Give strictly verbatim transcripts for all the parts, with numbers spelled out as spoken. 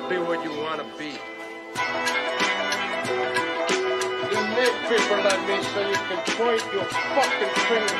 be what you want to be. You make people like me so you can point your fucking finger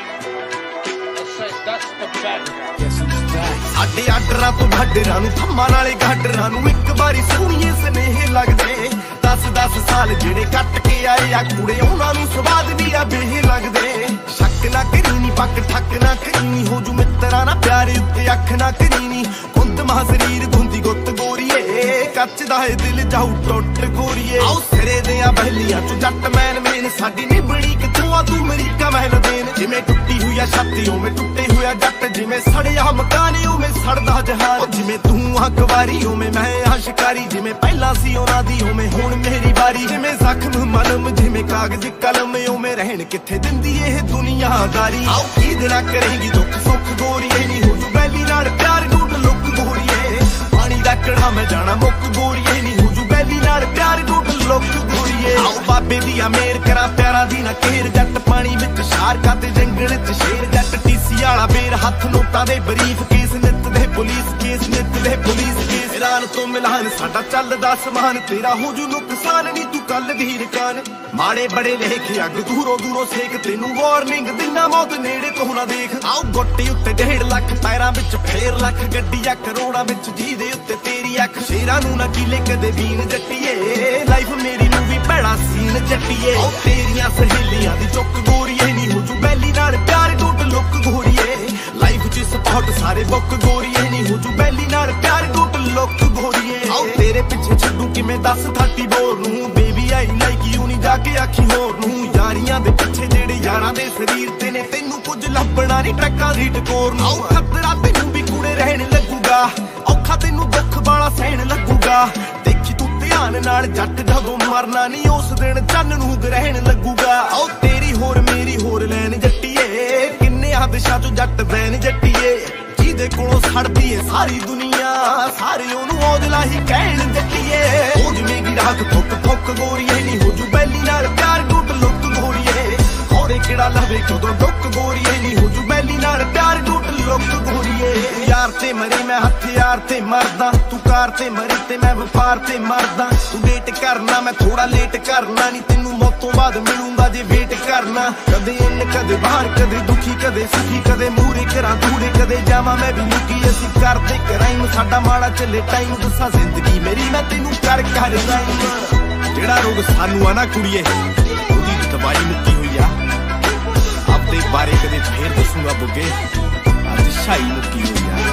and say that's the bad guy. Yes, he's back. ਸਾਡੇ ਆਡਰਾਂ ਤੋਂ ਭਾਡਰਾਂ ਨੂੰ ਥੰਮਾਂ ਨਾਲੇ ਗਾਡਰਾਂ ਨੂੰ ਇੱਕ ਵਾਰੀ ਸੋਹਣੀਏ ਸਨੇਹ ਲੱਗਦੇ ਦਸ ਦਸ ਸਾਲ ਜਿਹੜੇ ਕੱਟ ਕੇ ਆਏ ਆ ਕੁੜੇ ਉਹਨਾਂ ਨੂੰ ਸਵਾਦ ਵੀ ਆ ਬੇਹ ਲੱਗਦੇ ਸ਼ੱਕ ਨਾ ਕਰੀ ਨੀ ਪੱਕ ਠੱਕ ਨਾ ਕਰੀ ਨੀ ਹੋ ਜੂ ਮਿੱਤਰਾਂ ਨਾ ਪਿਆਰੇ ਉੱਤੇ ਅੱਖ ਨਾ ਕਰੀ ਨੀ ਕੁੰਦ ਮਾ ਸਰੀਰ ਧੁੰਦੀ ਗੁੱਤ ਗੋਰੀਏ ਕੱਚ ਦਾ ਏ ਦਿਲ ਜਾਊ ਟੁੱਟ ਗੋਰੀਏ ਆਓ ਸਿਰੇ ਦੇ ਆ ਬਹਿਲੀਆਂ ਚ ਜੱਟ ਮੈਨ ਮੇਨ ਸਾਡੀ ਨੀ ਬਣੀ ਕਿਥੋਂ ਆ ਤੂੰ ਅਮਰੀਕਾ ਮਹਿਲ ਦੇਨ ਜਿਵੇਂ ਟੁੱਟੀ ਹੋਈ ਆ ਛਾਤੀ ਉਵੇਂ ਟੁੱਟੇ ਹੋਇਆ ਜੱਟ ਜਿਵੇਂ ਸੜਿਆ ਮਕਾਨ ਉਵੇਂ ਸੜਦਾ ਜਹਾਨ ਜਿਵੇਂ ਤੂੰ ਆ ਕੁਵਾਰੀ ਉਵੇਂ ਮੈਂ ਆ ਸ਼ਿਕਾਰੀ ਜਿਵੇਂ ਪਹਿਲਾਂ ਸੀ ਉਹਨਾਂ ਦੀ ਉਵੇਂ ਹੁਣ ਮੇਰੀ ਵਾਰੀ ਜਿਵੇਂ ਜ਼ਖਮ ਮਲਮ ਜਿਵੇਂ ਕਾਗਜ਼ ਕਲਮ ਉਵੇਂ ਰਹਿਣ ਕਿੱਥੇ ਦਿੰਦੀ ਇਹ ਦੁਨੀਆਦਾਰੀ ਆਓ ਕੀ ਦਿਨਾ ਕਰੇਗੀ ਦੁੱਖ ਸੁੱਖ ਗੋਰੀਏ ਨਹੀਂ ਹੋ ਜੂ ਬੈਲੀ ਨਾਲ ਪਿਆਰ ਟੁੱਟ ਲੁੱਕ ਗੋਰੀਏ ਪਾਣੀ ਦਾ ਕੜਾ ਮੈਂ ਜਾਣਾ ਮੁੱਕ ਗੋਰੀਏ ਨਹੀਂ ਹੋ ਜੂ ਬੈਲੀ ਨਾਲ ਪਿਆਰ ਟੁੱਟ ਲੁੱਕ ਗੋਰੀਏ ਆਓ ਬਾਬੇ ਦੀ ਆ ਮੇਰ ਕਰਾਂ ਪਿਆਰਾਂ ਦੀ ਨਾ ਕੇਰ ਜੱਟ ਪਾਣੀ ਵਿੱਚ ਸ਼ਾਰਕਾਂ ਤੇ ਜੰਗਲ ਚ ਸ਼ੇਰ ਜੱਟ ਟੀਸੀ ਵਾਲਾ ਬੇਰ ਹੱਥ ਨੋਟਾਂ ਦੇ ਬਰੀਫ ਕੇਸ ਨਿੱਤ ਦੇ ਪੁਲਿਸ ਕੇਸ ਨਿੱਤ ਦੇ ਪੁਲਿਸ ਕੇਸ ਇਰਾਨ ਤੋਂ ਮਿਲਾਨ ਸਾਡਾ ਚੱਲਦਾ ਸਮਾਨ ਤੇਰਾ ਹੋ ਜੂ ਨੁਕਸਾਨ ਨਹੀਂ ਤੂੰ ਕੱਲ ਦੀ ਰਕਾਨ ਮਾੜੇ ਬੜੇ ਲੇਖ ਅੱਗ ਦੂਰੋਂ ਦੂਰੋਂ ਸੇਕ ਤੈਨੂੰ ਵਾਰਨਿੰਗ ਦਿਨਾ ਮੌਤ ਨੇੜੇ ਤੋਂ ਨਾ ਦੇਖ ਆਓ ਗੋਟੀ ਉੱਤੇ ਡੇਢ ਲੱਖ ਪੈਰਾਂ ਵਿੱਚ ਫੇਰ ਲੱਖ ਗੱਡੀਆਂ ਕਰੋੜਾਂ ਵਿੱਚ ਜਿਹਦੇ ਉੱਤੇ ਤੇਰੀ ਅੱਖ ਸ਼ੇਰਾਂ ਨੂੰ ਨਾ ਕੀਲੇ ਕਦੇ ਵੀਨ ਜੱਟੀਏ ਲਾਈਫ ਮੇਰੀ ਨੂੰ ਵੀ ਭੈੜਾ ਸੀਨ ਜੱਟੀਏ ਆਓ ਤੇਰੀਆਂ ਸਹੇਲੀਆਂ ਦੀ ਚੁੱਕ ਗੋਰੀਏ ਨਹੀਂ ਹੋ ਜੂ ਬੈਲੀ ਨਾਲ ਪਿਆਰ ਟੁੱਟ ਲੁੱਕ ਗੋਰੀਏ ਲਾਈਫ ਚ ਸਪੋਰਟ ਸਾਰੇ ਬੁੱਕ ਗੋਰੀਏ ਨਹੀਂ ਹੋ ਜੂ ਬੈਲੀ ਨਾਲ ਪਿਆਰ ਟੁੱਟ ਲੁੱਕ ਗੋਰੀਏ ਆਓ ਤੇਰੇ ਪਿੱਛੇ ਛੱਡੂ ਕਿਵੇਂ ਦੱਸ ਥਾਟੀ ਬੋਰ ਨੂੰ ਬੇਬੀ ਆਈ ਲਾਈਕ ਯੂ ਨਹੀਂ ਜਾ ਕੇ ਆਖੀ ਹੋਰ ਨੂੰ ਯਾਰੀਆਂ ਦੇ ਪਿੱਛੇ ਜਿਹੜੇ ਯਾਰਾਂ ਦੇ ਸਰੀਰ ਤੇ ਨੇ ਤੈਨੂੰ ਕੁਝ ਲੱਭਣਾ ਨਹੀਂ ਟਰੱਕਾਂ ਦੀ ਟਕੋਰ ਨੂੰ ਆਓ ਖਤਰਾ ਤੈਨੂੰ ਵੀ ਕੁੜੇ ਰਹਿਣ ਲੱਗੂਗਾ ਔਖਾ ਤੈਨੂੰ ਦੁੱਖ ਵਾਲਾ ਸਹਿਣ ਲੱਗੂਗਾ ਦੇਖੀ ਤੂੰ ਧਿਆਨ ਨਾਲ ਜੱਟ ਜਦੋਂ ਮਰਨਾ ਨਹੀਂ ਉਸ ਦਿਨ ਚੰਨ ਨੂੰ ਗ੍ਰਹਿਣ ਲੱਗੂਗਾ ਆਓ ਤੇਰੀ ਹੋਰ ਮੇਰੀ ਹੋਰ ਲੈਣ ਜੱਟੀਏ ਕਿੰਨੇ ਆ ਦਿਸ਼ਾ ਚੋਂ ਜੱਟ ਵੈਨ ਜੱਟੀਏ ਜਿਹਦੇ ਕੋਲੋਂ ਛੜਦੀ ਏ ਸਾਰੀ ਦੁਨੀਆ ਸਾਰੇ ਉਹਨੂੰ ਔਜਲਾ ਹੀ ਕਹਿਣ ਜੱਟੀਏ ਉਹ ਜਿਵੇਂਗੀ ਰਾਤ ਫੁੱਕ ਫੁੱਕ ਗੋਰੀਏ ਨਹੀਂ ਹੋ ਜੂ ਬੈਲੀ ਨਾਲ ਪਿਆਰ ਟੁੱਟ ਲੁੱਕ ਗੋਰੀਏ ਹੋਰੇ ਕਿਹੜਾ ਲਵੇ ਕਦੋਂ ਡੁੱਕ ਗੋਰੀਏ ਨਹੀਂ ਹੋ ਜੂ ਬੈਲੀ ਨਾਲ ਪਿਆਰ ਟੁੱਟ ਲੁੱਕ ਗੋਰੀਏ ਯਾਰ ਤੇ ਮਰੀ ਮੈਂ ਹਥਿਆਰ ਤੇ ਮਰਦਾ ਤੂੰ ਕਾਰ ਤੇ ਮਰੀ ਤੇ ਮੈਂ ਵਪਾਰ ਤੇ ਮਰਦਾ ਤੂੰ ਵੇਟ ਕਰਨਾ ਮੈਂ ਥੋੜਾ ਲੇਟ ਕਰਨਾ ਨਹੀਂ ਤੈਨੂੰ ਮੌਤ ਤੋਂ ਬਾਅਦ ਮਿਲੂੰਗਾ ਜੇ ਵੇਟ ਕਰਨਾ ਕਦੇ ਇੰਨ ਕਦੇ ਬਾਹਰ ਕਦੇ ਦੁਖੀ ਕਦੇ ਸੁਖੀ ਕਦੇ ਮੂਰੇ ਕਰਾਂ ਦੂਰੇ ਕਦੇ ਜਾਵਾਂ ਮੈਂ ਵੀ ਲੁਕੀ ਅਸੀਂ ਕਰਦੇ ਕਰਾਈਮ ਸਾਡਾ ਮਾੜਾ ਚੱਲੇ ਟਾਈਮ ਦੱਸਾਂ ਜ਼ਿੰਦਗੀ ਮੇਰੀ ਮੈਂ ਤੈਨੂੰ ਕਰ ਕਰ ਰਾਈਮ ਜਿਹੜਾ ਰੋਗ ਸਾਨੂੰ ਆ ਨਾ ਕੁੜੀਏ ਉਹਦੀ ਦਵਾਈ ਮੁੱਕੀ ਹੋਈ ਆ ਆਪਦੇ ਬਾਰੇ ਕਦੇ ਫੇਰ ਦੱਸੂਗਾ ਬੁੱਗੇ ਅੱਜ ਸ਼ਾਈ ਮੁੱਕੀ ਹੋਈ ਆ